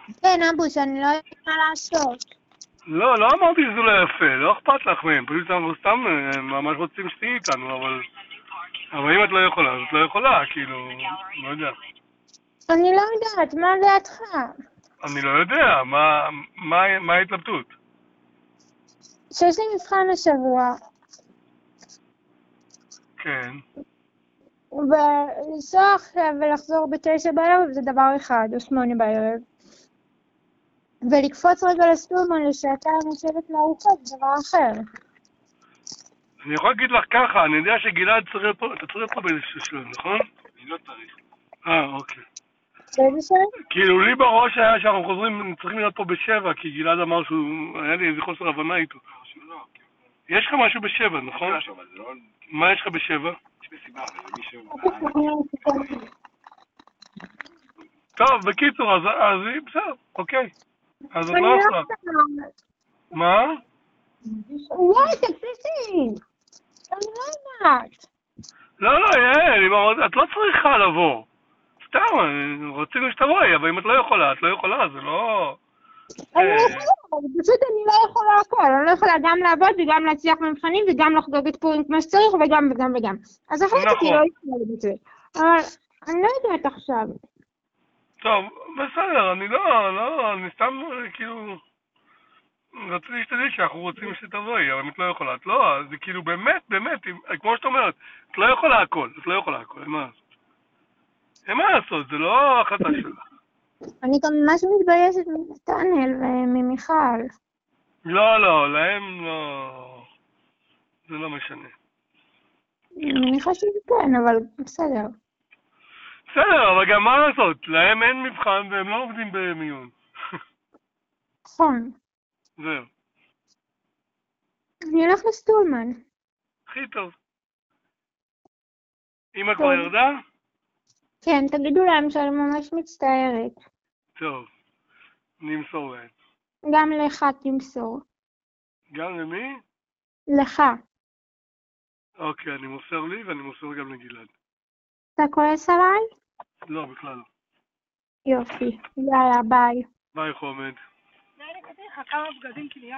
כן, אבוש, אני לא יודעת מה לעשות. לא, לא אמרתי שזה לא יפה, לא אכפת לך מהם, פשוט אנחנו סתם ממש רוצים שתהיי איתנו, אבל אם את לא יכולה, אז את לא יכולה, כאילו, לא יודע. אני לא יודעת, מה דעתך? אני לא יודע, מה ההתלבטות? שיש לי מבחן השבוע, כן. ולנסוע עכשיו ולחזור ב9 בערב זה דבר אחד, או 8 בערב. ולקפוץ רגע לסטולמן לשעתיים לשבת לארוחות זה דבר אחר. אני יכול להגיד לך ככה, אני יודע שגלעד צריך להיות פה, אתה צריך להיות פה באיזשהו שלב, נכון? אני לא צריך. אוקיי. באיזה שעה? כאילו לי בראש היה שאנחנו חוזרים, צריכים להיות פה ב7, כי גלעד אמר שהוא, היה לי איזה חוסר הבנה איתו. יש לך משהו ב7, נכון? מה יש לך ב7? יש מסיבה, אבל מישהו... טוב, בקיצור, אז בסדר, אוקיי. אז את לא יכולה. מה? וואי, תקשיבי! אני לא יודעת. לא, יעל, את לא צריכה לבוא. סתם, רצינו שתבואי, אבל אם את לא יכולה, את לא יכולה, זה לא... אני לא יכולה, פשוט אני לא יכולה הכל. אני לא יכולה גם לעבוד וגם להצליח במבחנים וגם לחגוג את פורים כמו שצריך וגם. אז החלטתי לא יכולה לבצע. אבל אני לא יודעת עכשיו. טוב, בסדר, אני סתם, כאילו... רציתי שתדעי שאנחנו רוצים שתבואי, אבל אם את לא יכולה, את לא, זה כאילו באמת, כמו שאת אומרת, את לא יכולה הכל, אין מה לעשות. אין מה לעשות, זה לא החלטה שלך. אני גם ממש מתביישת מנתנאל וממיכל. לא, להם לא... זה לא משנה. אני מניחה שזה כן, אבל בסדר. בסדר, אבל גם מה לעשות, להם אין מבחן והם לא עובדים במיון. נכון. זהו. אני הולך לסטולמן. הכי טוב. אמא כבר ירדה? כן, תגידו להם שאני ממש מצטערת. טוב, נמסור להם. גם לך תמסור. גם למי? לך. אוקיי, אני מוסר לי ואני מוסר גם לגלעד. אתה כועס עליי? לא, בכלל לא. יופי. יאללה, ביי. ביי חומד. אני כתבתי לך כמה בגדים כי